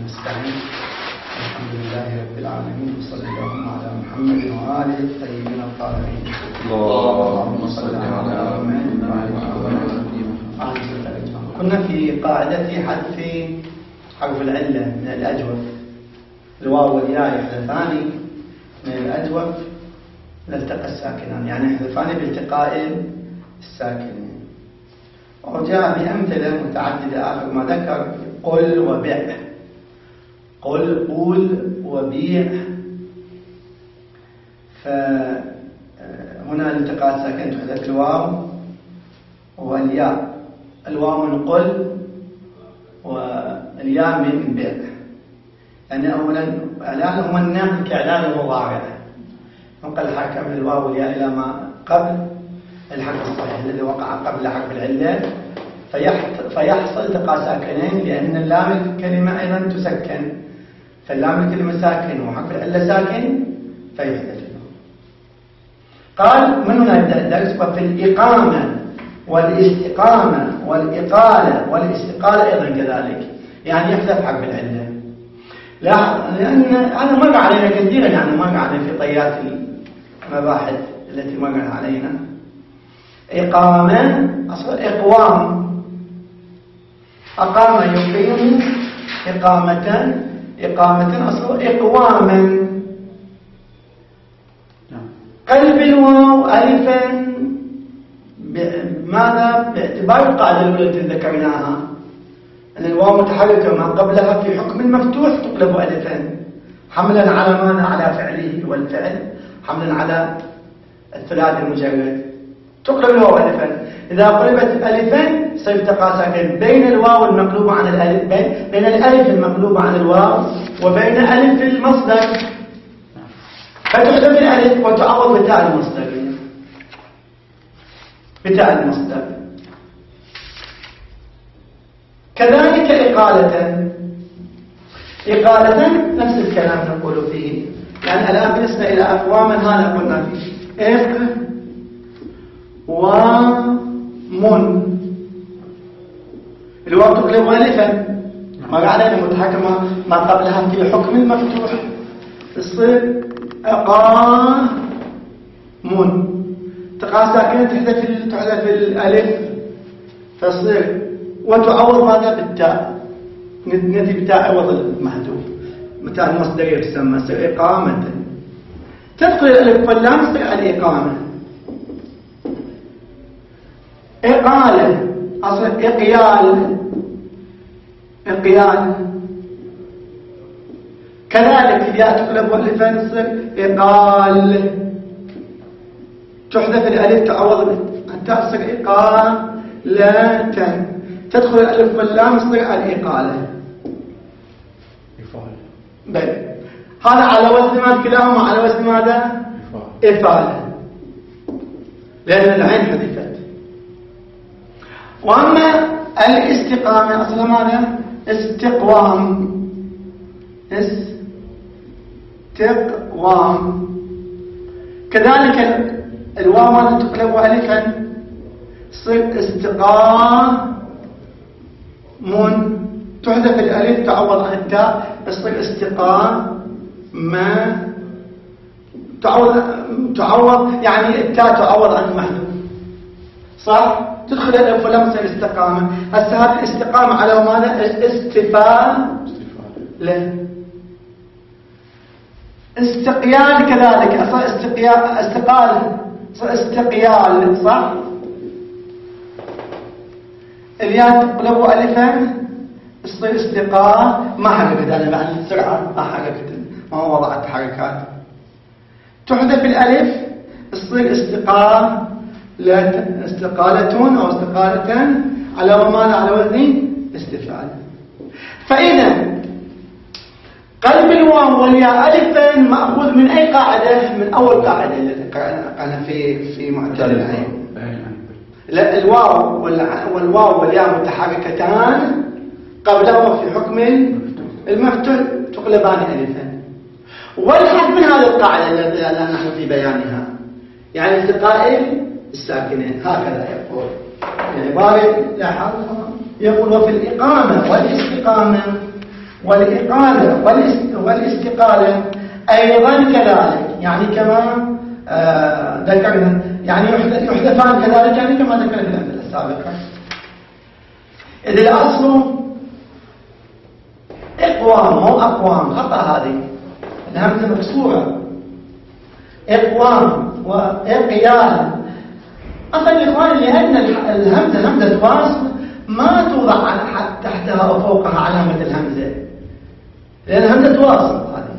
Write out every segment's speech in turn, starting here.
ونستعين. الحمد لله رب العالمين، وصلى الله على محمد وآله الطيبين الطاهرين. اللهم صل على محمد وعلى آله. كنا في قاعدة حذف حرف العلة من الأجوف. الواو والياء يحذفان من الأجوف لالتقى الساكنان، يعني يحذفان بالتقاء الساكنين. وجاء بأمثلة متعددة آخر ما ذكر: قل وبيع، قل قول وبيع. فهنا الالتقاء الساكن تحذف الواو والياء، الواو من قل والياء من بيع. يعني أولا إعلانهم النقل كإعلان المضارع، نقل الحركة من الواو والياء إلى ما قبل الحرف الصحيح الذي وقع قبل حرف العلة، فيحصل التقاء ساكنين، لأن اللام الكلمة أيضا تسكن، فاللام الكلمة ساكن وحرف العلة ساكن فيحدث. قال من هنا يبدأ الدرس: وفي الإقامة والاستقامة والإقالة والاستقالة أيضا كذلك، يعني يحذف حرف العلة. لأن أنا مر علينا كثيرا، يعني مر علينا في طيات المباحث التي مر علينا. إقامة أصل إقوام، أقام يقيم إقامة، إقامة أصل إقواما. قلب الواو ألفا ماذا؟ باعتبار القاعدة الأولى التي ذكرناها أن الواو متحركة ما قبلها في حكم المفتوح تقلب ألفا، حملا على ماذا؟ على فعله، والفعل حملا على الثلاث المجرد، تقلب الواو ألفا. إذا قلبت ألفا سيلتقى ساكن بين الواو المقلوبة عن الألف، بين الألف المقلوبة عن الواو وبين ألف المصدر، فتحذف الألف وتعوض بتاء المصدر، بتاء المصدر. كذلك إقالة، إقالة نفس الكلام نقول فيه. يعني الآن بالنسبة إلى أقواما هذا قلنا فيه ومن الواو تقلب ألفا ما علينا متحكمة ما قبلها في حكم المفتوح، تصير أقامن، تقع ساكنة تحذف الألف تصير وتعوض ماذا؟ بالتاء، نتي بتاء عوض المحذوف، بتاء المصدر يسمى، تصير إقامة. تدخل الألف واللام تصير الإقامة. إقالة أصل إقيال، إقيال. كذلك الياء تقلب ألفا تصير إقال، تحذف الألف تعوض التاء تصير إقالة. تدخل الألف واللام تصير الإقالة. بل هذا على وزن ماذا؟ كلاهما على وزن ماذا؟ إفالة، لأن العين حذفت. وأما الاستقامة أصلا ماذا؟ استقوام، استقوام. كذلك الواو ماذا؟ تقلب ألفا تصير استقام، تحذف الألف تعوض عن التاء تصير استقام، ما تعوض يعني التاء تعوض عن المحذوف، صح؟ تدخل الألف واللام تصير استقامة. هسه هذه الاستقامة على ماذا؟ استفال له. استقيال كذلك أصلا استقال استقيال، صح؟ الياء تقلب ألفا تصير استقام، ما حركت أنا بعد السرعة، ما حركت، ما وضعت حركات. تحذف الألف تصير استقام، لا استقالة أو استقالة على ماذا؟ على وزن استفعال. فإذا قلب الواو والياء ألفا مأخوذ من أي قاعدة؟ من أول قاعدة التي قرأنا في معتل العين. الواو والواو والياء متحركتان قبلهما في حكم المفتوح تقلبان ألفا. والحد من هذه القاعدة التي الآن نحن في بيانها، يعني التقاء الساكنين. هكذا يقول العبارة، لاحظ يقول: وفي الإقامة والاستقامة والإقالة والاستقالة أيضا كذلك، يعني كما ذكرنا، يعني يحذفان كذلك، يعني كما ذكرنا في الأمثلة السابقة. إذ الأصل إقوام مو أقوام، خطأ هذه الهمزة مكسورة. إقوام وإقيال أصلا يا إخواني، لأن الهمزة همزة وصل ما توضع تحتها أو فوقها علامة الهمزة، لأن همزة واصل هذه.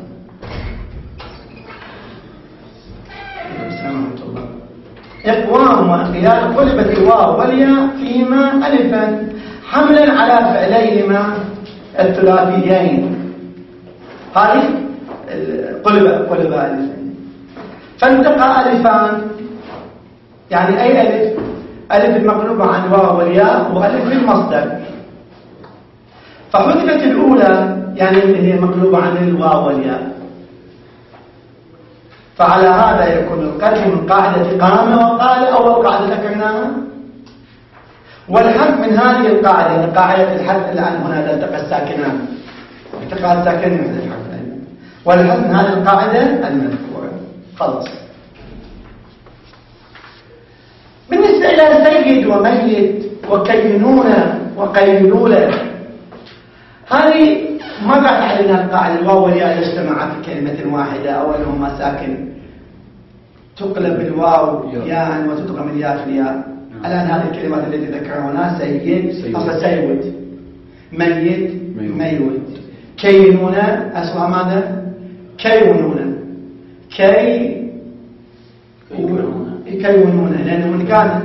إقوام وإقيال قلبت الواو والياء فيما ألفا حملا على فعليهما الثلاثيين. هذه قلب ألفا، فالتقى ألفان، يعني أي ألف؟ ألف المقلوبة عن الواو والياء، وألف المصدر. فحذفت الأولى يعني هي مقلوبة عن الواو والياء، فعلى هذا يكون القلب من قاعدة قام وقال أول قاعدة ذكرناها. والحذف من هذه القاعدة، من قاعدة الحذف الآن هنا التقى الساكنان، التقى الساكنين مثل الحرف، والحذف من هذه القاعدة المذكورة. خلص. بالنسبة إلى سيد وميت وكينونة وقيلولة، هذه ما قاعد علينا القاعدة الواو والياء يجتمعا في كلمة واحدة، أولهما ساكن تقلب الواو ياء وتدغم الياء في الياء. الآن هذه الكلمات التي ذكرناها سيد أصلا سيود، ميت ميود، كينونة أصلها ماذا؟ كيونونة، كيونونة، لأنه من كان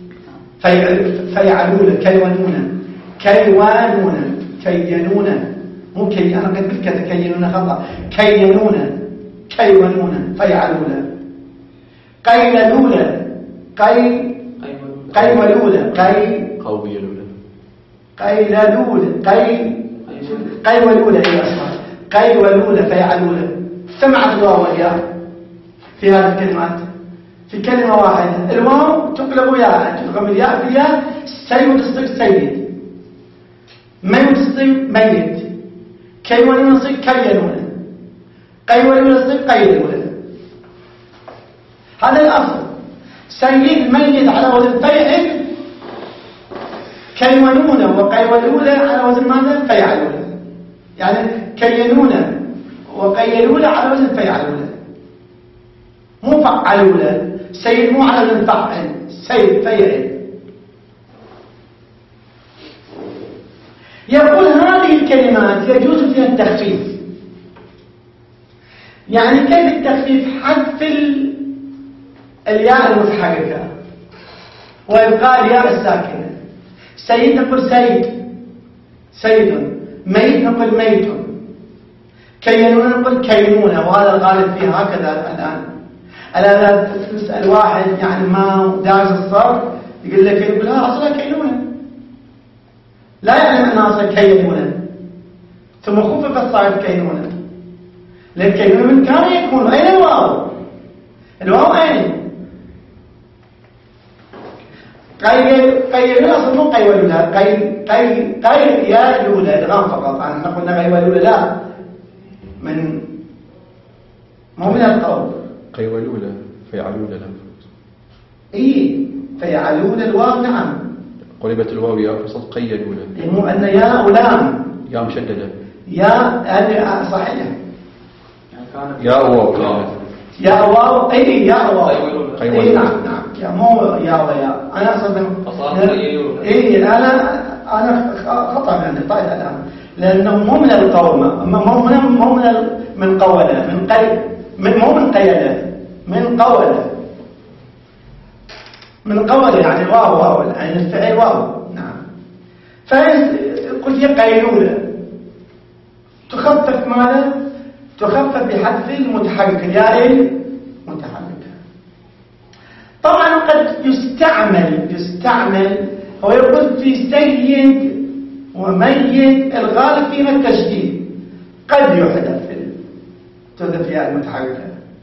فيعلون كيونونة، كيوانونة، كينونة، مو كي، أنا قد قلت كذا كينونة خطأ، كينونة، كيونونة، فيعلون، قيلولة، قيولولة، قيلولة، قيولولة، أي أصلا قيولولة، فيعلولة. سمعت الواو والياء في هذه الكلمات في كلمة واحدة. الواو تقلب ياء، تدغم الياء في الياء. سيد تصير سيد، ميت تصير ميت، كيولولة تصير كيلولة، قيولولة تصير قيلولة. هذا الأصل. سيد ميت على وزن فيعل، كيولولة وقيولولة على وزن ماذا؟ فيعلولة. يعني كينونة وقيلولة على وزن فيعلولة، مو فعلولة. سيد مو على وزن فعل، سيد فيعل. يقول هذه الكلمات يجوز فيها التخفيف. يعني كيف التخفيف؟ حذف الياء المتحركة وإبقاء الياء الساكنة. سيد نقول سيد، ميت نقول ميت، كينونة نقول كينونة، وهذا الغالب فيها هكذا الآن تسأل واحد يعني ما دارس الصرف يقول لك، يقول أصلا كينونة، لا يعلم أنها أصلا كينونة، ثم خففت صارت كينونة. لأن كينونة من كان يكون. أين الواو؟ الواو أين؟ قيلولة أصلا مو قيولولة، قيلولة إدغام فقط. أنا قلنا قيولولة لا، مو من القول. قيولولة فيعلولة لا. فيعلولة الواو نعم. قلبت الواو ياء فصد قيلولة. مو أن ياء ولام. ياء مشددة. ياء صحيح. ياء واو. ياء واو. ياء واو. نعم. يا مو يا ويا. أنا أصلا أنا خطأ مني طيب الآن، لأنه مو من القول، مو من قولة، مو من قيلة، من قولة، من قولة، يعني واو يعني الفعل واو. نعم. فقلت هي قيلولة تخفف ماذا؟ تخفف بحذف المتحرك، الياء المتحركة. طبعا قد يستعمل هو يقول في سيد وميت الغالب فيها التشديد، قد يحذف تحذف ياء المتحركة.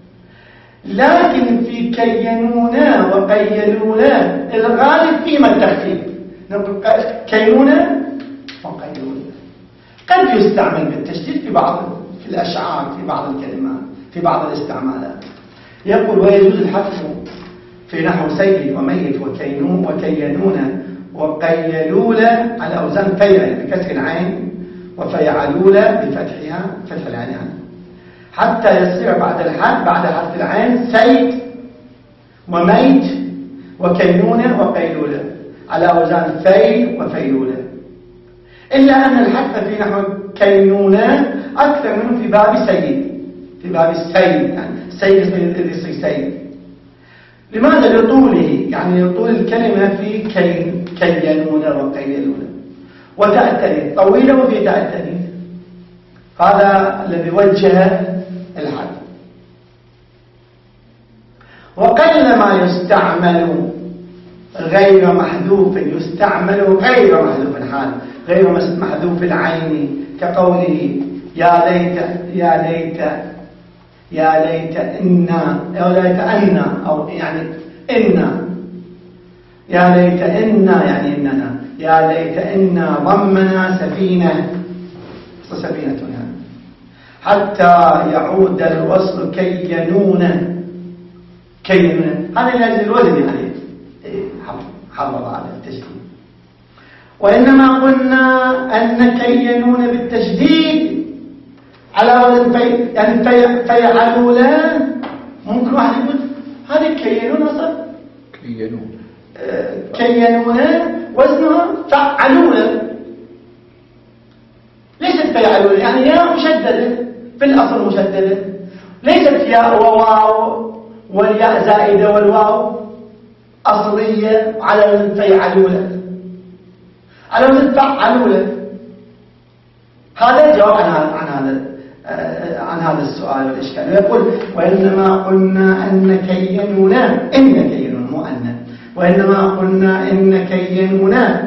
لكن في كينونة وقيلولة الغالب فيما التخفيف، نقول كينونة وقيلولة. قد قد يستعمل بالتشديد في الأشعار، في بعض الكلمات، في بعض الاستعمالات. يقول ويجوز الحذف في نحو سيد وميت وكينون وقيلولة على أوزان فيعل بكسر العين وفيعلولة بفتحها فتح العين يعني. حتى يصير بعد حذف العين سيد وميت وكينونة وقيلولة على أوزان فيل وفيلولة، إلا أن الحذف في نحو كينونة أكثر منه في باب سيد، في باب السيد، يعني سيد يصير سيد. لماذا؟ لطوله، يعني لطول الكلمة في كينونة وقيلولة، وتأتني طويلة وفي تأتني. هذا الذي وجه الحذف. وقل ما يستعمل غير محذوف، يستعمل غير محذوف حال، غير محذوف العين، كقوله يا ليت يا ليت يا ليت إنا، أو ليت أن، أو يعني إنا، يا ليت إنا يعني إننا، يا ليت إنا ضمنا سفينة، سفينة يعني، حتى يعود الوصل كينونة. هذا لازم الوزن يعني حرض على التشديد. وإنما قلنا أن كينون بالتشديد على وزن يعني فيعلولا. ممكن واحد يقول هذه كينون أصلا كينون وزنها فعلولا، ليست فيعلولا، يعني ياء مشددة في الأصل مشددة، ليست ياء وواو والياء زائدة والواو أصلية على وزن فيعلولا، على وزن فعلولا. هذا جواب عن هذا السؤال والإشكال. يقول وإنما قلنا أن كينونا، إن كينون مو أن، وإنما قلنا إن كينونا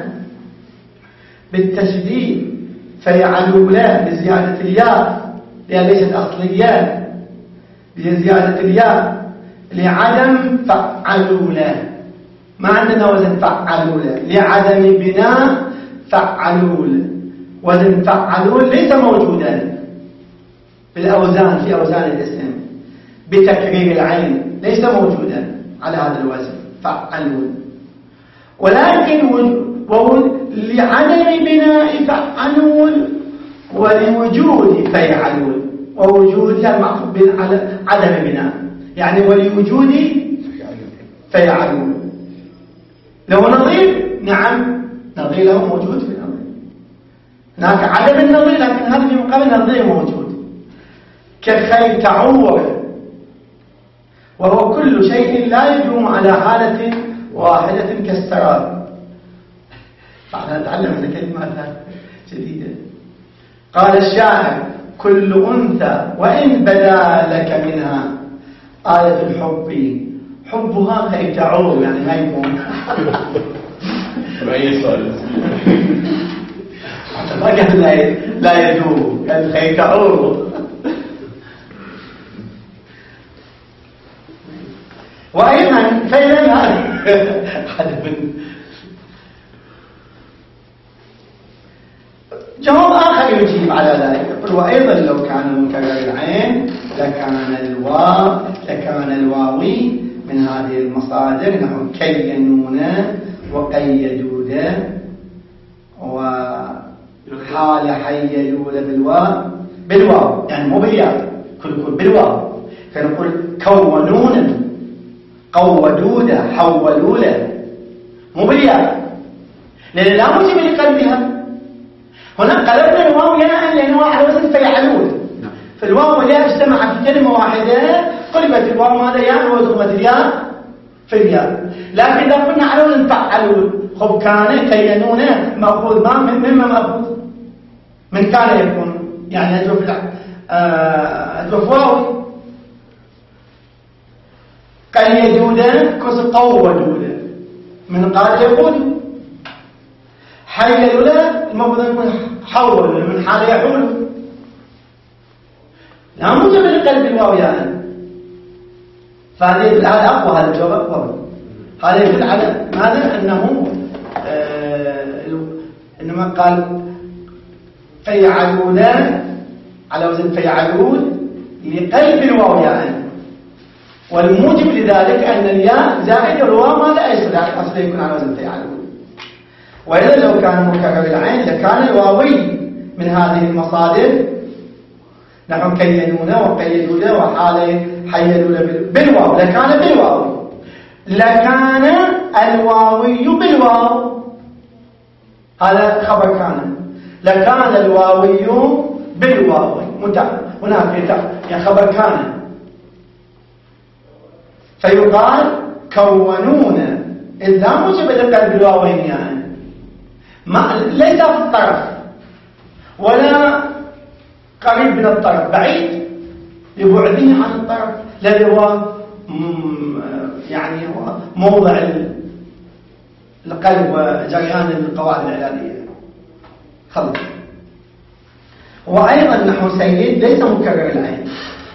بالتشديد فيعلولا بزيادة الياء، لأن ليست أصلية، بزيادة الياء لعدم فعلولا. ما عندنا وزن فعلولا لعدم بناء فعلول. وزن فعلول ليس موجودا في الأوزان، في أوزان الاسم بتكرير العين، ليس موجودا على هذا الوزن فعلول، ولكن لعدم بناء فعلول ولوجود فيعلول، ووجود يعني معطوف على عدم بناء، يعني ولوجود فيعلول. لو نظير، نعم نظير له موجود في النظير، هناك عدم النظير، لكن هذا في مقابل نظير موجود، كخيتعور، وهو كل شيء لا يدوم على حالة واحدة كالسراب. فعلا نتعلم هذه كلمات جديدة. قال الشاعر كل أنثى وإن بدا لك منها آية الحب حبها خيتعور، يعني هيمون. أي سؤال؟ ما قال لا يدوم، قال خيتعور. وأيضا فعلا هذا جواب آخر يجيب على ذلك، يقول وأيضا لو كان مكرر العين لكان الواوي من هذه المصادر نحو كينونا وقيدودا وحال حيلولا بالواو يعني مو بالياء، كل بالواو. فنقول كونونا قودودا حولولا، مو بالياء، لأن لا موجب لقلبها. هنا قلبنا الواو ياء لأنه على وزن فيعلول، فالواو والياء اجتمع في كلمة واحدة، قلبت الواو هذا ياء وضمت الياء في الياء. لكن إذا قلنا على وزن فعلول، خب كان كينونا مأخوذ مما مأخوذ من كان يكون، يعني أجوف واو. قيدودا كوز قودودا من قال يقول. حيلولا المفروض أن يكون حول من حال يحول، لا موجب لقلب الواو يعني. فهذا أقوى، هذا الجواب أقوى. هذا يدل على ماذا؟ أنه إنما قال فيعلون على وزن فيعلون لقلب الواو ياء، والموجب لذلك أن الياء زائد الواو ما لا يصل أصلا يكون على وزن فيعلون. وإذا لو كان مكرر العين لكان الواوي من هذه المصادر، نحن كينون وقيدون وحال حيلون بالواو، لكان بالواو، لكان الواوي بالواو، هذا خبر كان، لكان الواوي بالواو هناك يعني خبر كان، فيقال كونون إذا موجب لقلب الواوين يعني ليس في الطرف ولا قريب من الطرف، بعيد لبعده عن الطرف، الذي هو يعني هو موضع القلب وجريان القواعد العلاجية. خلص. وأيضا نحو سيد ليس مكرر العين،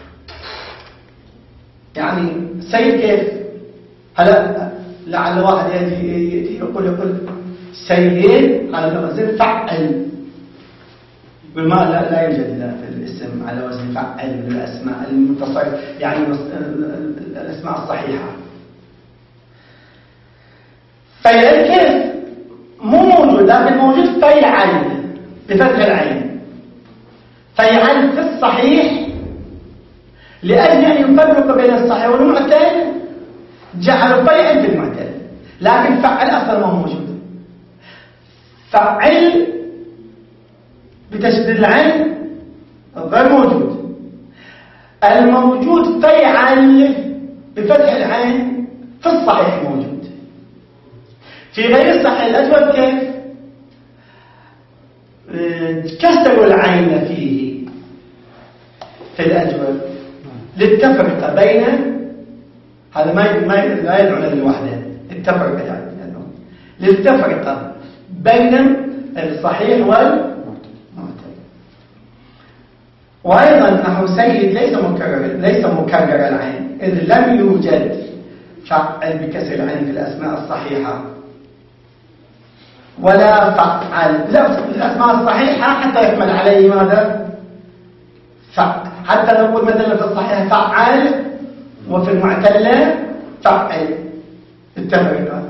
يعني سيد كيف؟ هلا لعل واحد يأتي يقول سيد على وزن فعل، بالما لا يوجد في الاسم على وزن فعل من الأسماء المتصل، يعني الأسماء الصحيحة. فيعل كيف؟ مو موجود، لكن موجود فيعل بفتح العين. فيعل في الصحيح لأجل أن يفرق بين الصحيح والمعتل جعل فيعل في المعتل، لكن فعل أصلا ما موجود. فعل بتشديد العين غير موجود، الموجود فيعل بفتح العين في الصحيح موجود. في غير الصحيح الأجوب كيف؟ كسر العين فيه في الأجوب للتفرقة بين هذا ما لا يدعون للوحدة، التفرقة يعني للتفرقة بين الصحيح والمعتل. وأيضا نحو سيد ليس مكرر العين، إذ لم يوجد فعل بكسر العين في الأسماء الصحيحة ولا فعل الأسماء الصحيحة حتى يكمل عليه ماذا؟ فعل. حتى نقول مثلا في الصحيح فعل وفي المعتلة فعل التفرقة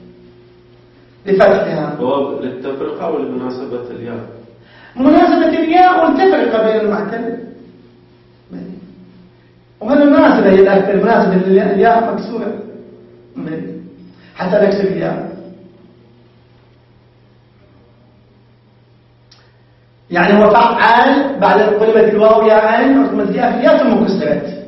لفتحها. هو للتفرقة ولمناسبة الياء؟ مناسبة الياء والتفرقة بين المعتل، وهذا المناسبة هي المناسبة الياء مكسورة حتى نكسر الياء، يعني هو فعل بعد قلبة الواو ياء وقلبت الياء ثم كسرت.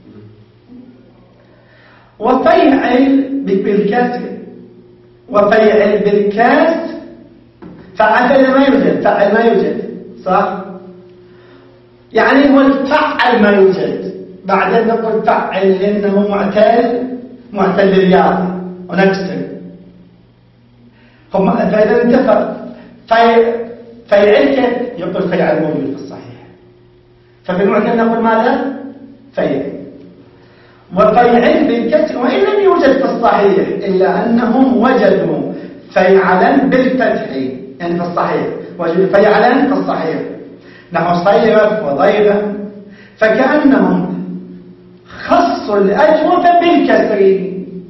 وفيعل بالكسر وفيعل بالكسر فعل ما يوجد، فعل ما يوجد صح؟ يعني هو الفعل ما يوجد، بعدين نقول فعل لأنه معتل الياء ونكسر. فإذا انتفى فيعل يقول فيعل موجود في الصحيح، ففي المعتل نقول ماذا؟ فيعل. وفيعل بالكسر وإن لم يوجد في الصحيح إلا أنهم وجدوا فيعلا بالفتح، يعني في الصحيح وجدوا فيعلا في الصحيح نحو صيرف وضيبا، فكأنهم خصوا الأجوف بالكسر،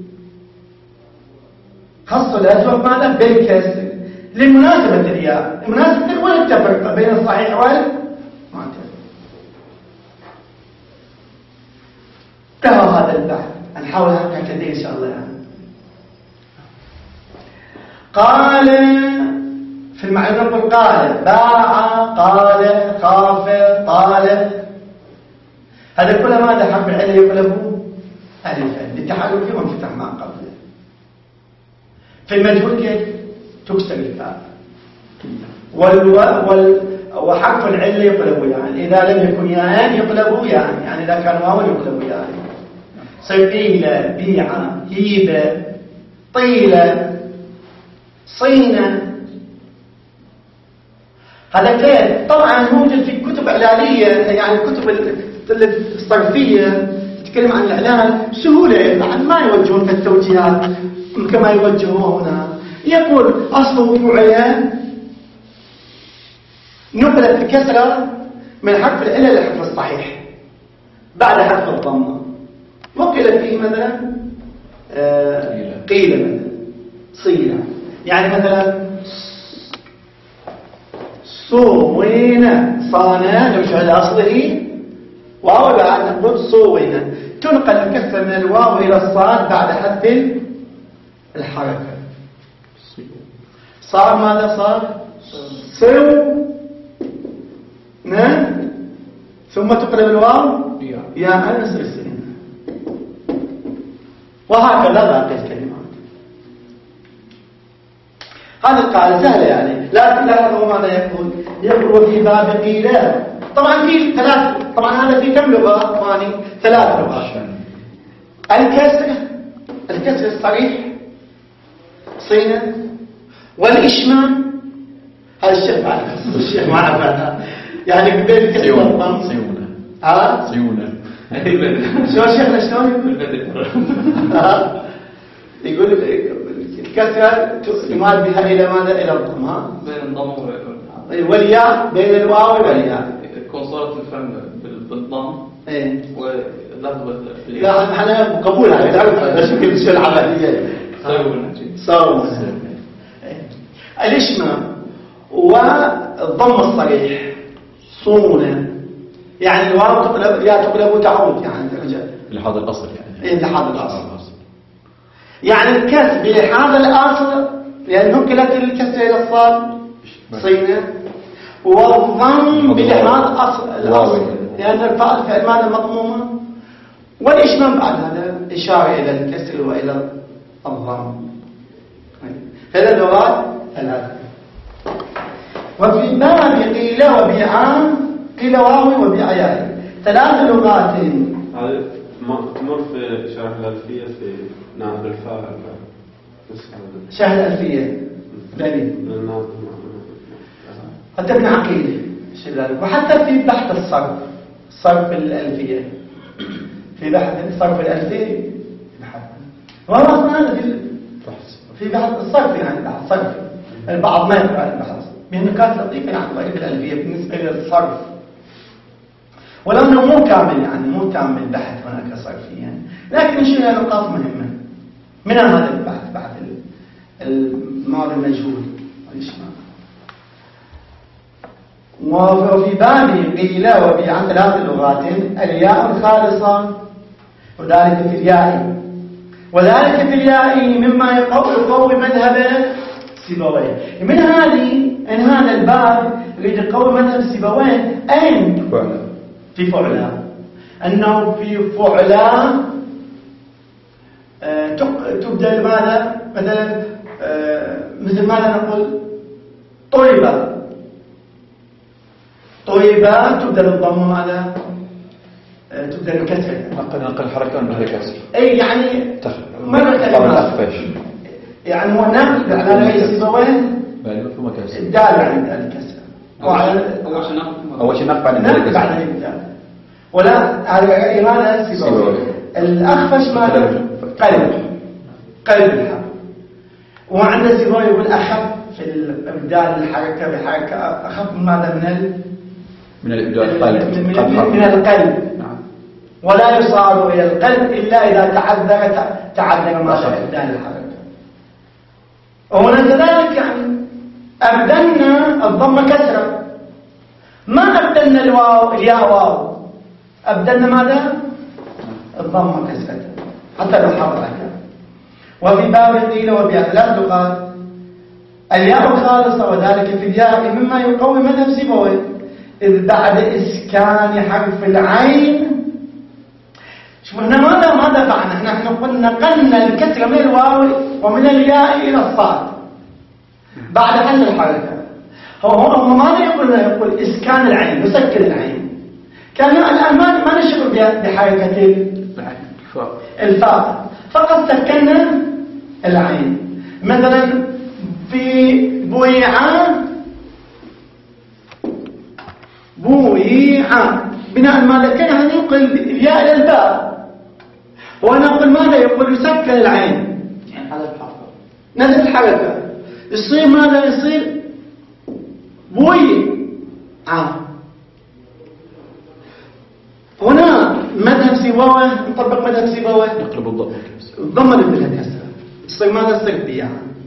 خصوا الأجوف ماذا؟ بالكسر لمناسبة الياء، مناسبة ولا التفرقة بين الصحيح والمعتل. انتهى هذا البحث، نحاول هكذا إن شاء الله يعني. قال في المعنى نقول قال باع، قال خاف، طال، هذا كله ماذا؟ حرف العلة يقلبه ألفا للتحرك وانفتح ما قبله. في المجهول كيف؟ تكسر الفاء، وحرف العلة يقلب يعني، إذا لم يكن ياء يقلب يعني إذا كان واو يقلب يعني. صقيلة، بيعة، هيبة، طيلة، صينة، هذا كيف؟ طبعا موجود في كتب إعلانية، يعني الكتب الصرفية تتكلم عن الإعلان سهولة، بعد ما يوجهون في التوجيهات كما يوجهون هنا. يقول أصل وقوعها نقلت الكسرة من حرف العلة للحرف الصحيح بعد حرف الضمة، وقيل فيه مثلا قيل مثلا صيلة، يعني مثلا صوينا صانا نرجع لأصله واو بعد نقول صوينا، تنقل الكسرة من الواو إلى الصاد بعد حذف الحركة. صار ماذا صار؟ سو نعم، ثم تقلب الواو يا أنس السين، وهكذا باقي الكلمات. هذه القاعدة سهلة يعني، لا تلاحظوا ماذا يقول في باب قيل. طبعا في ثلاث، طبعا هذا في كم لغة ثاني؟ 3 لغات. الكسر الصريح صينا، والإشمام هذا الشيخ معنا، الشيخ معنا فعلا يعني بين الكسر والضم صيونة صيونة شو شيخنا شلون يقول؟ يقول الكسر يمال بها إلى ماذا؟ إلى الضم، بين الضم والياء، بين الواو والياء يكون صارت الفم بالضم واللفظ لا احنا قبول هذا لا شكل الشيء العمليه صوم الاشمام والضم الصريح صونا، يعني الواو تقلب يا تقلب وتعود يعني لحاظ الأصل يعني لحاظ الأصل، يعني الكسر بلحاظ الأصل لأن نقلت الكسر إلى الصاد صينا، والضم بلحاظ الأصل لأن الفاء فعل ماذا مضمومة، والإشمام بعد هذا إشارة إلى الكسر وإلى الضم. هذه اللغات 3. وفي باب قيل وبيعان قيل واو وبيعيان 3 لغات. هذا تمر في شرح الألفية في نعم الفاء شرح الألفية دليل حتى ابن عقيل وحتى في بحث الصرف الألفية، في بحث صرف الألفية والله هذا في بحث الصرف، يعني بحث صرف البعض ما يقرأ البحث من نقاط لطيفة يعني طريقة الألفية بالنسبة للصرف، ولو أنه مو كامل يعني مو كامل بحث هناك صرفي يعني، لكن نشيل نقاط مهمة من هذا البحث، بحث الماضي المجهول والإشمام. وفي باب قيل وبيعان 3 لغات الياء الخالصة وذلك في الياء، وذلك في الياء مما يقوي مذهب سيبويه. من هذا الباب يريد يقوي مذهب سيبويه أين؟ في فعلا، أنه في فعلا تبدأ ماذا؟ مثلا مثل ماذا نقول؟ طيبة تبدأ بالضم، ماذا؟ تبدأ بالكسر، نقل حركة من غير كسر، أي يعني مرة كلمات يعني هو نقل على رأي سيبويه ثم كسر الدال يعني الكسر أول شيء نقل بعد الدال، ولا على رأي ماذا سيبويه الأخفش ماذا؟ قلب الحرف، وعند سيبويه يقول أخف في الإبدال الحركة بحركة أخف من ماذا؟ من القلب ولا يصار إلى القلب إلا إذا تعذر ماذا إبدال الحركة. وهنا كذلك يعني أبدلنا الضم كسرة، ما أبدلنا الياء واو، أبدلنا ماذا؟ الضم كسرة حتى لو حضر. وفي باب قيل وبيع 3 لغات الياء الخالصة وذلك في الياء مما يقوي مذهب سيبويه، إذ بعد إسكان حرف العين. شوف هنا ماذا فعلنا؟ نحن قلنا نقلنا الكسر من الواو ومن الياء إلى الصاد بعد حل الحركة. هو ماذا يقول إسكان العين، يسكن العين. كان الآن ما نشغل بحركة الفاء، فقط سكننا العين. مثلا في بويعان بناء ما ذكرنا ننقل الياء إلى الباء، ونقول ماذا يقول؟ يسكن العين يعني هذا الحرف نزل الحركة، يصير ماذا؟ يصير عام. هنا مذهب سيبويه نطبق مذهب سيبويه نقلب الضم الضمة نبدلها كسرة تصير ماذا تصير بيع.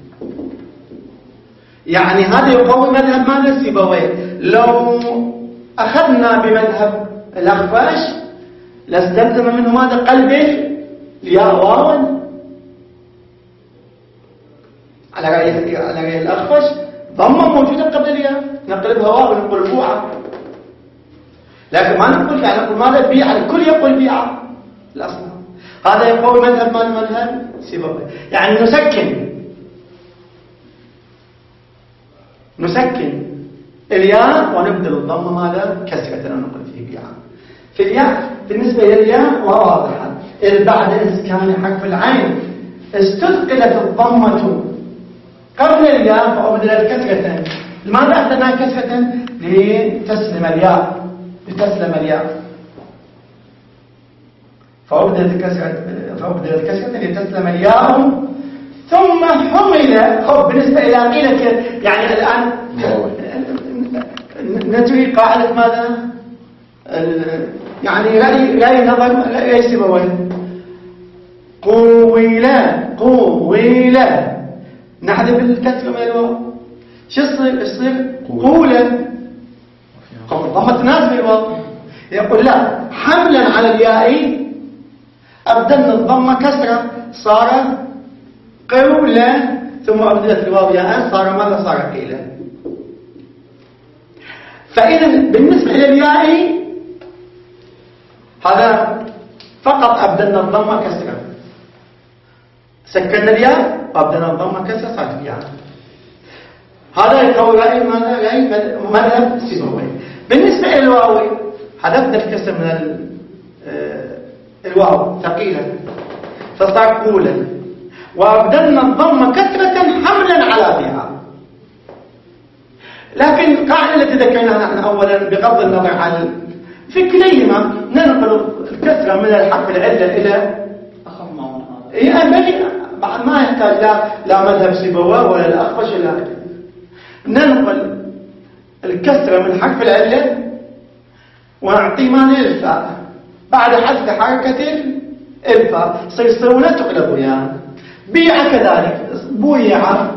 يعني هذا يقوي مذهب ماذا سيبويه. لو أخذنا بمذهب الأخفش لاستلزم منه ماذا قلبه الياء واو على رأي الأخفش ضمة موجودة قبل الياء نقلبها واو ونقول بوعة. لكن ما نقول يعني نقول ماذا بيع الكل يقول بيع الأصل. هذا يقول مذهب مذهب سيبويه. يعني نسكن الياء ونبدل الضمة ماذا كسرة ونقول فيه بيع. في الياء بالنسبة للياء واضحة بعد إسكان حرف العين استثقلت الضمة قبل الياء فأبدلت كسرة. لماذا أبدلنا كسرة؟ لتسلم الياء فأبدلت كسرة لتسلم الياء ثم حمل بالنسبة إلى قيلة يعني الآن نجري قاعدة ماذا يعني رأي نظر رأي سيبويه قويلة نحذف الكسر من الواو شو يصير قولة ضمة نازل الواو. يقول لا حملا على الياء أبدلنا الضمة كسرة صار قولة ثم أبدلت الواو ياء صار ماذا صار قيلة. فإذا بالنسبة إلى الياء هذا فقط أبدلنا الضمة كسرة سكننا الياء وأبدلنا الضمة كسرة صارت الياء. هذا يقول رأي مذهب سيبويه. بالنسبة إلى الواو حذفنا الكسر من الواو ثقيلة فصار قولا وأبدلنا الضمة كسرة حملا على بها. لكن القاعدة التي ذكرناها نحن أولا بغض النظر عن في كليهما ننقل الكسرة من الحرف العلة إلى أخف معون هذا ما يحتاج لا مذهب سيبويه ولا الأخفش ولا ننقل الكسرة من حرف العلة ونعطي معنى الفاء بعد حذف حركة الفاء سيصيرون تقلب يعني بيع كذلك بويع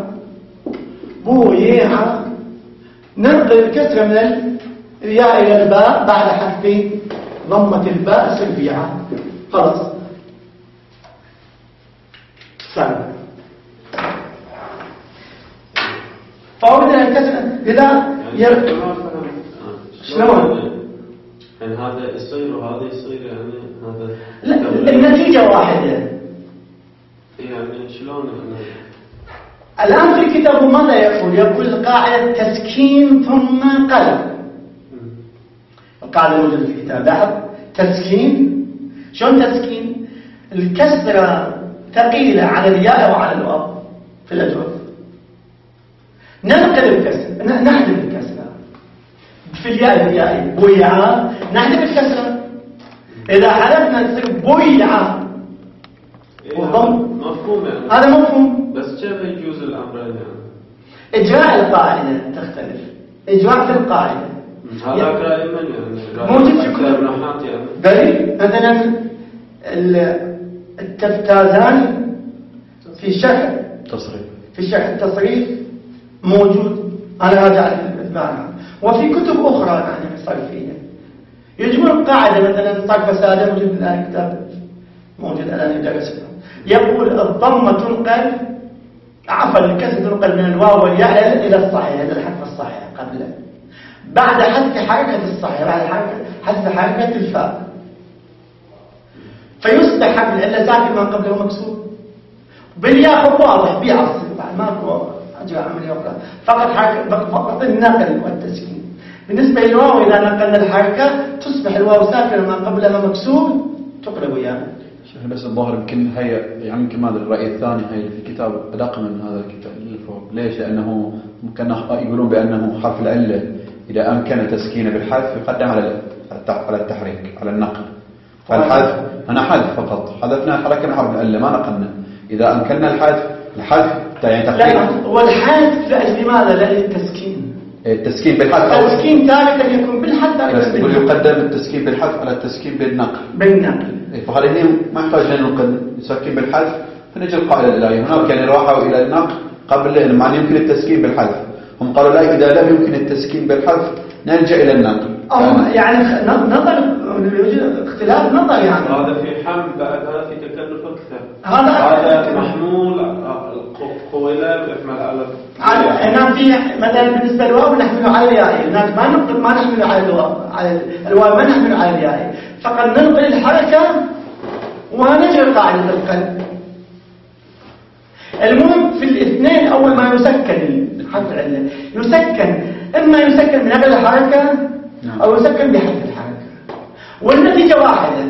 ننقل الكسرة من الياء إلى الباء بعد حذف ضمة الباء يصير بيع خلاص سهل. فأولا الكسرة إذا شلون يعني هذا يصير وهذا يصير يعني هذا لا النتيجة واحدة يعني شلون الآن في الكتاب ماذا يقول قاعدة تسكين ثم قلب. القاعدة موجودة في الكتاب لاحظ تسكين. شلون تسكين؟ الكسرة ثقيلة على الياء وعلى الواو في الأجوف ننقل الكسرة نحذف الكسرة في الياء بويعة نحذف الكسرة. إذا حذفنا تصير بويعة مفهوم يعني. هذا مفهوم بس كيف يجوز الأمرين يعني؟ إجراء القاعدة تختلف إجراء في القاعدة هذا رأي من يعني موجود في كل نحات يعني دليل مثلا التفتازان في شرح التصريف موجود أنا راجع المعنى وفي كتب أخرى يعني صرفية يجمعون قاعدة مثلا صرف سادة موجود الآن كتاب موجود الآن يدرسنا يقول الضمة تنقل عفوا الكسر تنقل من الواو والياء إلى الصحيح إلى الحرف الصحيح قبله بعد حذف حركة الصحيح بعد حذف حركة الفاء فيصبح حرف العلة ساكن ما قبله مكسور. بالياء واضح بيعصر ماكو أجراء عملية أخرى فقط النقل والتسكين. بالنسبة للواو إذا نقلنا الحركة تصبح الواو ساكنة ما قبلها مكسور تقلب وياه. بس الظاهر يمكن هي يعني يمكن هذا الرأي الثاني هي في الكتاب أدق من هذا الكتاب اللي فوق. ليش؟ لأنه ممكن يقولون بأنه حرف العلة إذا أمكن تسكينه بالحذف يقدم على التحريك على النقل. فالحذف أنا حذف فقط حذفنا حركنا حرف العلة ما نقلنا. إذا أمكننا الحذف يعني تقديم والحذف لأجل ماذا؟ لأجل التسكين التسكين بالحذف التسكين ثابتا يكون بالحذف يقول يقدم التسكين بالحذف على التسكين بالنقل. فهذا هنا ما يحتاج أن ننقل يسكين بالحذف، فنجي القاعدة الإلهية هناك يعني راحوا إلى النقل قبل لأن ما يمكن التسكين بالحذف، هم قالوا لا إذا لم يمكن التسكين بالحذف نرجع إلى النقل. يعني نظر اختلاف نظر يعني هذا في حمل بعد هذا في تكلف أكثر. هذا محمول قويلة ويحمل على هنا في مثلا بالنسبة للواو نحمله على الياء، هناك ما نحمله على الواو ما نحمله على الياء، فقد ننقل الحركة ونجري قاعدة القلب. المهم في الاثنين أول ما يسكن حرف العلة يسكن، إما يسكن من قبل الحركة أو يسكن بحذف الحركة، والنتيجة واحدة.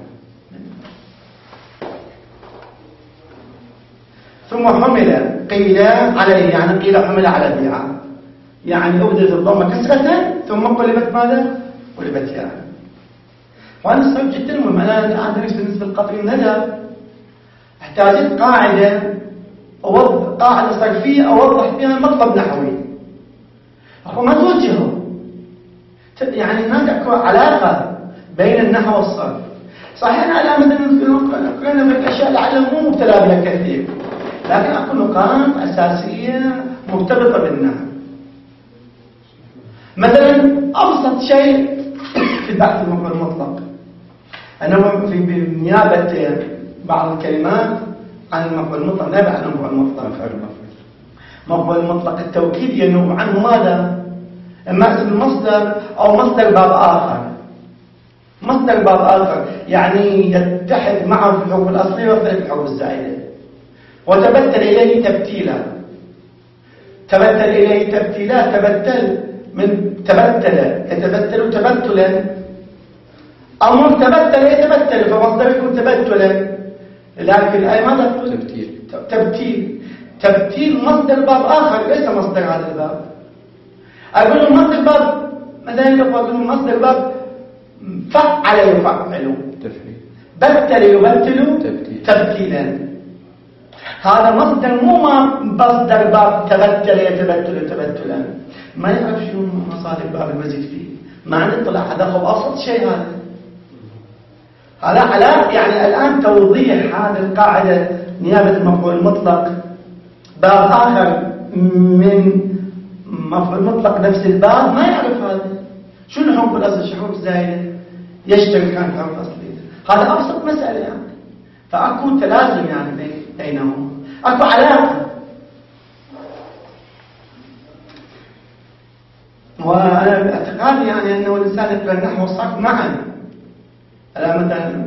ثم حمل قيل عليه، يعني قيل حمل على البيعة، يعني أبدت الضمة كسرة ثم قلبت ماذا؟ قلبت ياء. وهذا السبب جدا مهم. أنا الآن أدرس بالنسبة لقطر الندى احتاجت قاعدة صرفية أوضح فيها مطلب نحوي، أخو ما توجهه، يعني هناك علاقة بين النحو والصرف. صحيح أنا الآن مثلا قلنا من الأشياء لعلها مو مبتلى بها كثير، لكن أكو نقاط أساسية مرتبطة بالنحو. مثلا أبسط شيء في البحث المطلق، أنا في بنيابة بعض الكلمات عن المفعول المطلق، لا عن المفعول المطلق. المفعول المطلق التوكيد ينوب عنه ماذا؟ إما اسم المصدر أو مصدر باب آخر. مصدر باب آخر يعني يتحد معه في الحروف الأصلية وفي الحروف الزائدة، وتبتل إليه تبتيلا. تبتل إليه تبتيلا، تبتل من تبتل يتبتل تبتلا، أو من تبتل يتبتل، فمصدر يكون تبتلا. لذلك الآية ماذا تقول؟ تبتيل مصدر باب آخر ليس مصدر هذا الباب. أقول مصدر باب مثلا، أقول مصدر باب فعل يفعل، بتل يبتل تبتيلا. هذا مصدر مو مصدر باب تبتل يتبتل تبتلا، ما يعرف شنو مصادر باب المزيد فيه، ما نطلع هذا هو أبسط شيء. هذا على يعني الآن توضيح هذه القاعدة نيابة المفعول المطلق باب آخر من مفعول مطلق نفس الباب ما يعرف هذا شنو الحروف الأصل، شو الحروف الزائدة يشترك عن الحروف الأصلية. هذا أبسط مسألة يعني، فأكو تلازم يعني بينهم، أكو علاقة. وأنا أعتقد يعني أنه الإنسان يقرأ النحو والصرف معا. الآن مثلا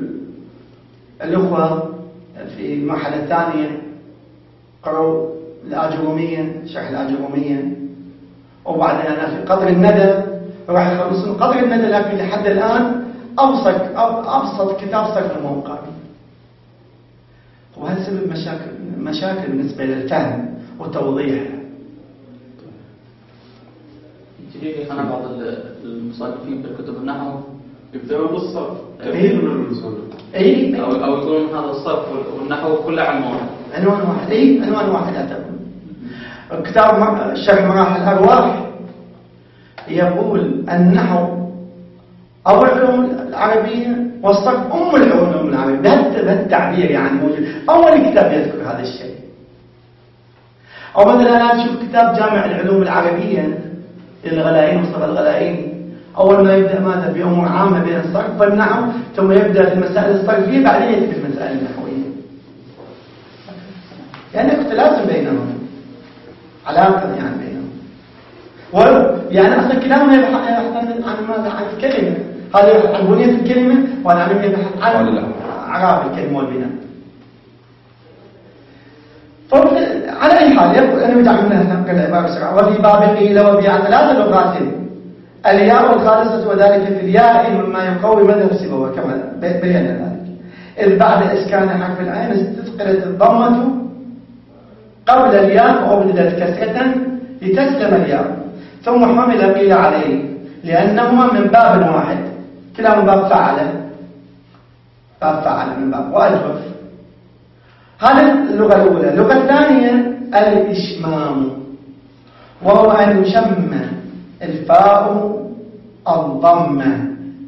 الأخوة في المرحلة الثانية قرأوا الآجرومية، شرح الآجرومية، وبعدين أنا في قدر الندى راح يخلصون قدر الندى، لكن لحد الآن أبسط كتاب صرف الموقع. وهذا سبب مشاكل بالنسبة للفهم والتوضيح. يجري أنا بعض المصنفين بالكتب النحو يبدأوا بالصرف كثير من المصنف، أو يقولون هذا الصرف والنحو كله عنوان واحد. عنوان واحد أعتقد. كتاب شرح مراحل الأرواح يقول النحو أو العلوم العربية والصرف أم العلوم العربية، بهذا التعبير يعني موجود. أول كتاب يذكر هذا الشيء. أو مثلا أنا أشوف كتاب جامع العلوم العربية للغلائين مصطفى الغلائين، أول ما يبدأ ماذا بأمور عامة بين الصرف والنحو، ثم يبدأ في المسائل الصرفية، بعدين يدخل في المسائل النحوية. يعني اختلاف بينهم، علاقة يعني بينهم. يعني أصلا كلامنا يبحث عن ماذا؟ عن الكلمة. هذا يبحث عن بنية الكلمة، وهذا عن يبحث عن أعراب الكلمة والبناء. على أي حال يقول أنا بدعمنا العبارة بسرعة. وفي باب قيل وبيع 3 لغات، الياء الخالصة وذلك في الياء مما يقوي مذهب سيبويه كما بينا ذلك، إذ بعد إسكان حرف العين استثقلت الضمة قبل الياء وأبدلت كسرة لتسلم الياء، ثم حمل قيل عليه لأنهما من باب واحد، كلاهما باب فعل من باب وأجوف. هذه اللغة الأولى. اللغة الثانية الإشمام، وهو أن يشم الفاء الضمة.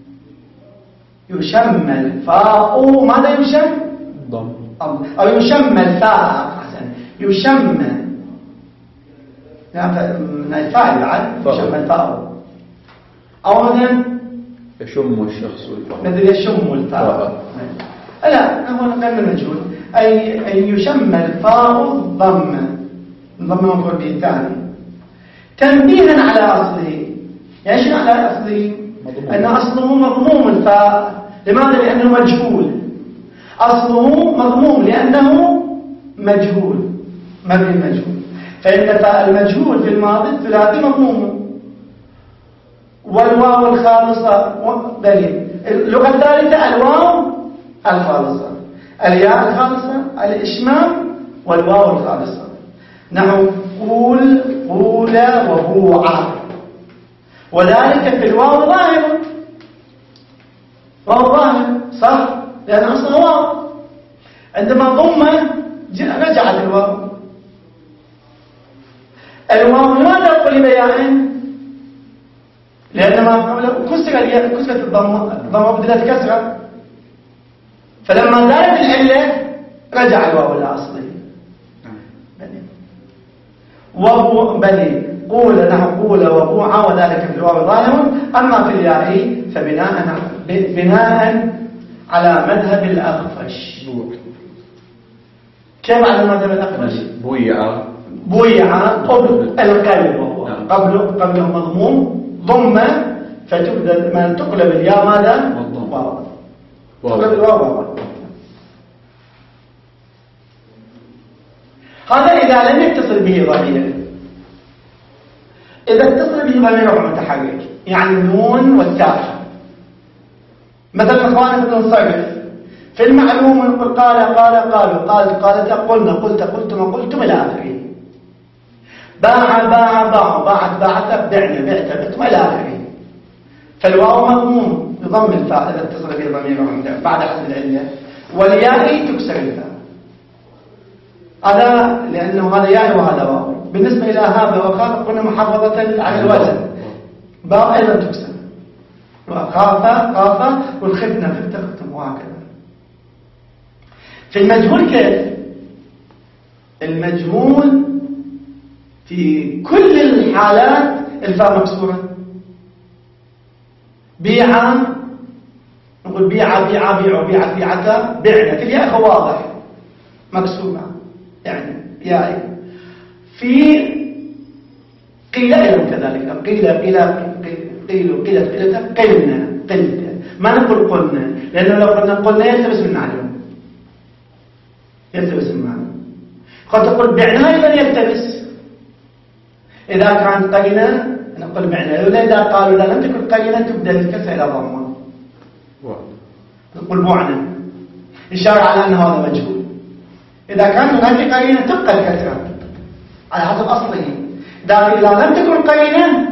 يشم الفاء، ماذا يشم؟ ضم. أو يشم الفاء أحسن، يشم من الفاء بعد يشم الفاء، أو مثلا يشم الشخص الفاء، مثل يشم الفاء. لا، هو غير المجهول، أي يشم الفاء الضمة، الضمة مفعول به الثاني، تنبيها على أصله. يعني شنو على أصله؟ أن أصله مضموم الفاء. لماذا؟ لأنه مجهول. أصله مضموم لأنه مجهول، مبني المجهول. فإن فاء المجهول في الماضي الثلاثي مضموم. والواو الخالصة بلي. اللغة الثالثة الواو الخالصة، الياء الخالصة، الإشمام، والواو الخالصة. نحو قول، قول، وبوع، وذلك في الواو ظاهر. واو ظاهر صح، لأن أصلا واو. عندما ضم رجعت الواو. الواو لماذا قلب ياء؟ لأن ما كسرت الضمة بدلت كسرة، فلما زالت العلة رجع الواو إلى أصله. وبو بلي قول، نحو قول وبوع، وذلك في الواو ظاهر. أما في الياء فبناء على مذهب الأخفش. كيف على مذهب الأخفش؟ بويع قبل القلب، قبله مضموم ضمة، فتبدأ ما تقلب الياء ماذا؟ واو. تقلب الواو. هذا إذا لم يتصل به ضمير. إذا اتصل به ضمير متحرك، يعني النون والتاء، مثلا إخواننا في الصرف في المعلوم نقول قال، قالوا، قالت، قلنا، قلتم، قلتم إلى آخره. باع، باعت، بعنا، بعتم إلى آخره. فالواو مضموم بضم الفاء إذا اتصل به ضمير بعد حذف العلة، والياء تكسر الفاء. هذا لأنه هذا ياء وهذا واو. بالنسبة إلى هذا وخاف قلنا محافظة على الوزن، باء أيضا تكسر، خاف والخفنا ختم، وهكذا. في المجهول كيف؟ المجهول في كل الحالات الفاء مكسورة. بيع، نقول بيعة، بيعت، بعنا، في الياء واضح مكسورة، يعني ياء. في قيل أيضا كذلك، قلنا، ما نقول قلنا، لأنه لو قلنا يلتبس بالمعلوم، قد تقول بعنا أيضا يلتبس. إذا كانت قينة نقول بعنا، إذا قالوا لا لم تكن قينة تبدأ الكسر إلى ضمة، نقول بعنا، إشارة على أن هذا مجهول. إذا كان هناك قينة تبقى الكسرة على حسب أصله. إذا لم تكن قينة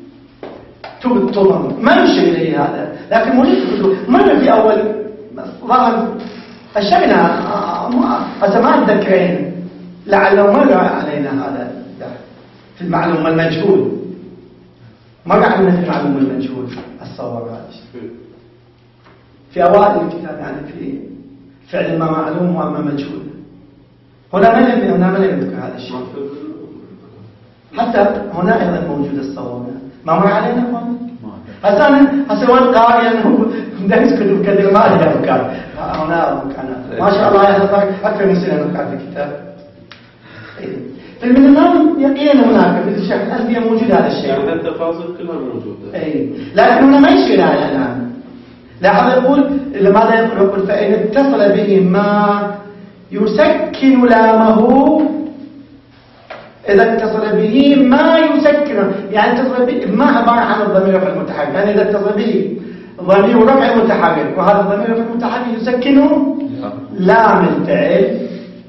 تضم، ما يشير إليه هذا، لكن مرة في أول ظهر أشينا هذا ما أتذكرين، لعله مر علينا هذا في المعلوم المجهول، مر علينا في المعلوم المجهول الصوابات في أوائل الكتاب، يعني في فعل ما معلوم وما مجهول. هنا ما نذكر هذا الشيء، حتى هنا أيضا موجود الصوابات. ما مر علينا هسه وين قارئ أنه درس كتب كثير، ما له أفكار. هنا مكانات ما شاء الله يحضر أكثر من سنة أفكار في الكتاب. من النظام يقينا هناك مثل الشيخ الألفية موجود هذا الشيء، يعني التفاصيل كلها موجودة. لكن هنا ما يشكل على الآن. لاحظ يقول لماذا يقول فإن اتصل به ما يسكن لامه. إذا اتصل به ما يسكنه، يعني اتصل به ما عبارة عن الضمير المتحرك، يعني إذا اتصل به ضمير رفع متحرك، وهذا الضمير الرفع المتحرك يسكنه لام الفعل.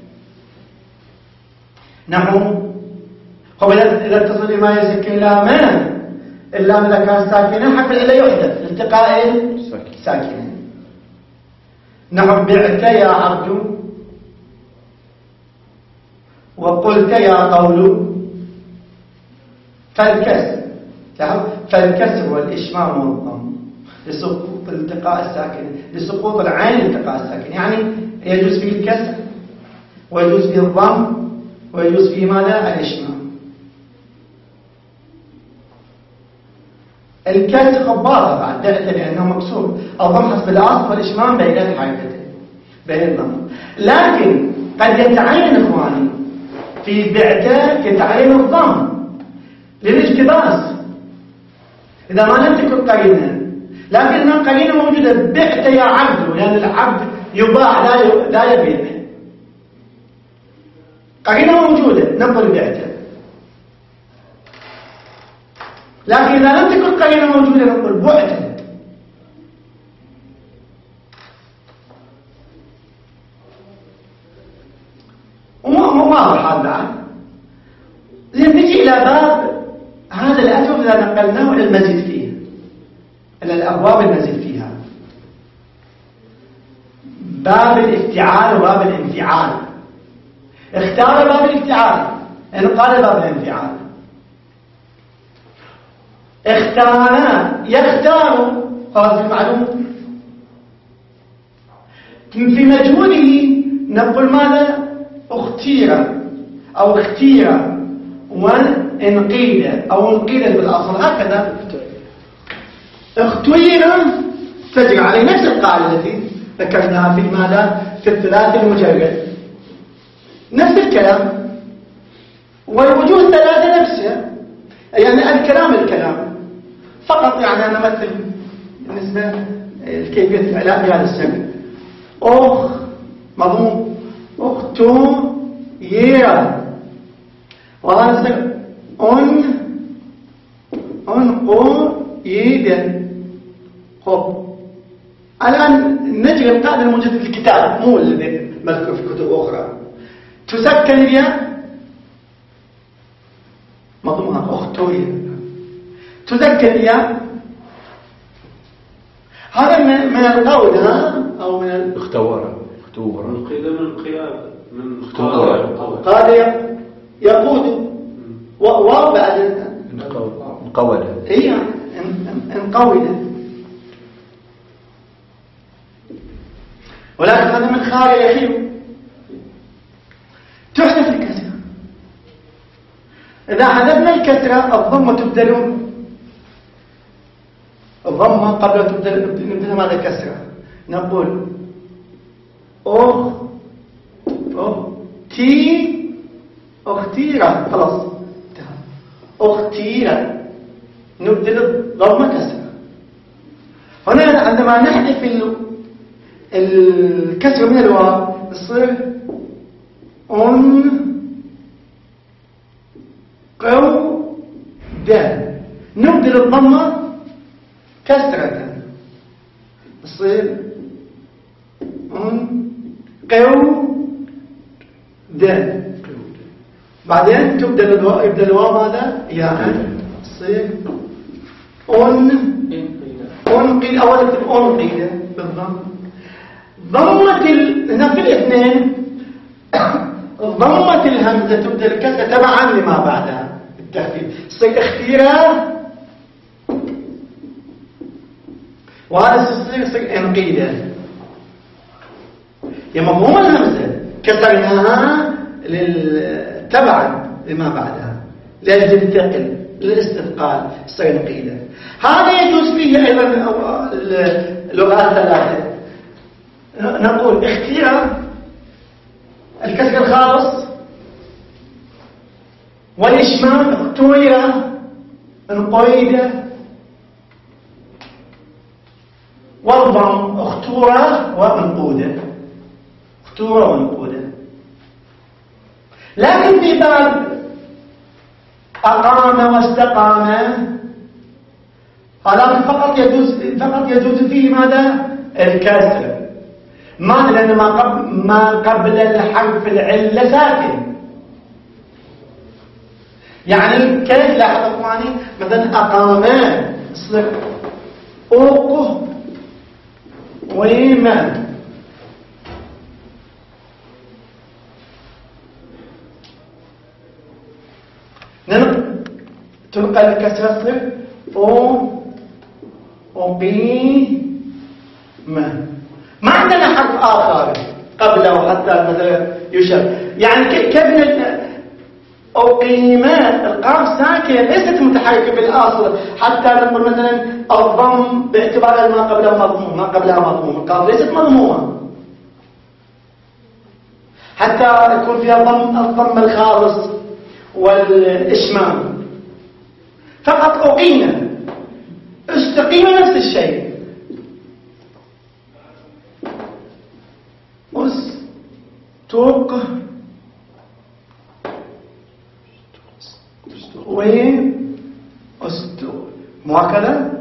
نحن إذا اتصل به ما يسكن لاما، اللام إذا كان ساكنة حرف العلة يحدث التقاء ساكنة. نحن بعت يا عبد، وقلت يا قول، فالكسر والإشمام والضم لسقوط التقاء الساكن، لسقوط العين التقاء الساكن، يعني يجوز فيه الكسر ويجوز فيه الضم ويجوز فيه ماذا؟ الإشمام. الكسر خبارة بعد لأنه مكسور، الضم حسب الأصل والإشمام بين الحركتين بين الضم. لكن قد يتعين إخواني في بعته يتعين الضم للاجتباس إذا ما لم تكن قرينة، لكن القرينة موجودة بعت يا عبد، لأن العبد يباع لا يبيع، قرينة موجودة نقول بعته. لكن إذا لم تكن قرينة موجودة نقول بعته. واضح هذا بعد. نجي إلى باب هذا الأثر إذا نقلناه إلى المزيد فيه، إلى الأبواب المزيد فيها، باب الافتعال وباب الانفعال. اختار باب الافتعال يعني قال باب الانفعال. اختارنا يختار خلاص المعلوم في مجهوله نقول ماذا؟ اختير أو اختير وانقيل أو انقيل بالأصل هكذا. اختير تجري عليه نفس القاعدة التي ذكرناها في ماذا؟ في الثلاث المجرد نفس الكلام، والوجوه الثلاثة نفسها، يعني الكلام فقط. يعني أنا مثل بالنسبة لكيفية الإعلام بهذا السبب مضمون أختو يرى، وهذا أنقو يدا. خب الآن نجري القاعدة الموجودة في الكتاب مو الذي مذكور في كتب أخرى. تسكن الياء مضمونها أختوية، تسكن الياء. هذا من القول أو من اختورة من قيل من قياد من قاد يقود وبعد انقودة هي انقودة. ولكن هذا من خارج يحيو. تحدث الكسرة. إذا حدثنا الكسرة الضمة تبدل، الضمة قبل تبدل ماذا كسرة؟ نقول اختيرا خلاص اختيرا نبدل الضمة كسرة. هنا عندما نحذف الكسر من الواو يصير قودة، نبدل الضمة كسرة يصير قودة. بعدين يبدل الواو ماذا؟ ياء يصير أنقل. أولا أنقل بالضم. ضمة هنا في الاثنين ضمة الهمزة تبدل الكسرة تبعا لما بعدها التخفيف تصير اختيرا، وهذا يصير انقيدا. يا مفهوم الهمزة كسرناها تبعا لما بعدها للانتقال للاستثقال تصير انقيدا. هذا يجوز فيه ايضا اللغات الثلاثه. نقول اختيار الكسر الخالص والإشمام اختويرة انقيدة، والضم اختورة وانقودة، اختورة وانقودة. لكن في باب أقام واستقام هذا فقط يجوز فيه ماذا؟ الكسر. ما لأن ما قبل الحرف العلة ساكن. يعني كيف لاحظ اخواني؟ مثلا أقام يصير أوقه ويما، تنقل الكسرة تصير أقيم. ما عندنا حرف آخر قبله حتى مثلا يشر. يعني كيف أقيم القاف ساكنة ليست متحركة بالأصل حتى نقول مثلا الضم باعتبار ما قبله مضموم، ما قبلها مضموم، القاف ليست مضمومة حتى يكون فيها الضم الخالص والإشمام. فقط أقيم. استقيم نفس الشيء. مو هكذا؟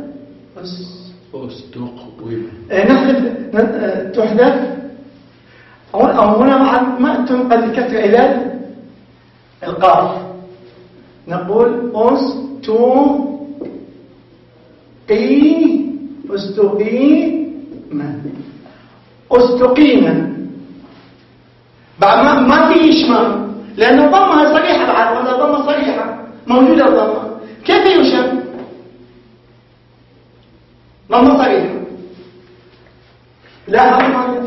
نحذف تحذف أو هنا ما تنقل الكسر إلى القاف. نقول استقيم. بعد ما في إشمام لأن الضمة صريحة، بعد ولا ضمة صريحة موجودة الضمة، كيف يشم؟ ضمة صريحة. لا هذا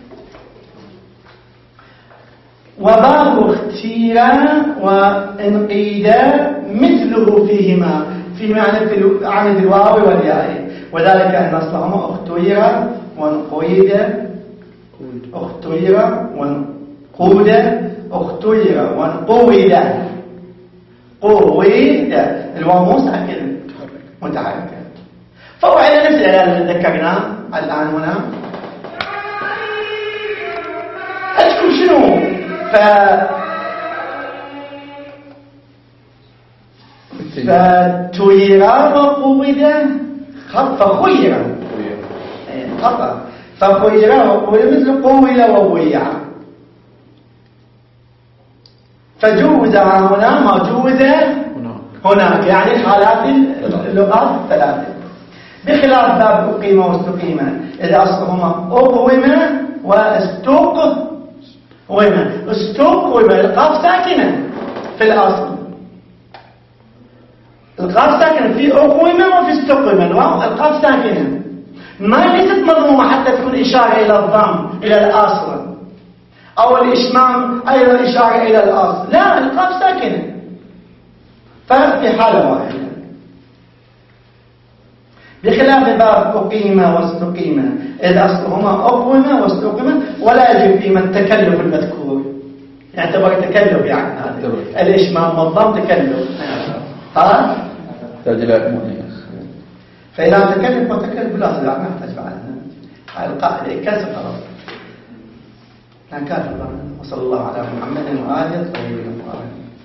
وباب اختيار وانقيدا مثله فيهما عن الواو والياء، وذلك أن أصلهما اختير وانقيد، اختير وانقود، اختير وانقود، قويد. الواو مو ساكن متحرك. فهو على نفس العيال اللي ذكرناه الآن هنا. أشكو شنو؟ فتويرا وقويدا فخيرا خطأ. فخيرا وقويدا مثل قويلا وويعا. فجوز هنا ما جوز هناك، يعني حالات اللغات الثلاثة. بخلاف باب أقيم واستقيم إذا أصلهما أقوم واستقوم. استقوم القاف ساكنة في الأصل، القاف ساكنة في أقوم وفي استقوم. القاف ساكنة ما ليست مضمومة حتى تكون إشارة إلى الضم إلى الأصل، أو الإشمام أيضا إشارة إلى الأصل. لا، القاف ساكنة. فرق في حالة واحدة. بخلاف باب أقيم واستقيم إذ أصلهما أقوم واستقيم ولا يجب فيما التكلف المذكور. يعتبر تكلف يعني هذا الإشمام والضم تكلف. خلاص؟ تجلى مؤنث. فإذا تكلف وتكلف لا تدع ما يحتاج بعد القاعدة كسر خلاص. كان كافر. وصلى الله على محمد وآله الطيبين الطاهرين.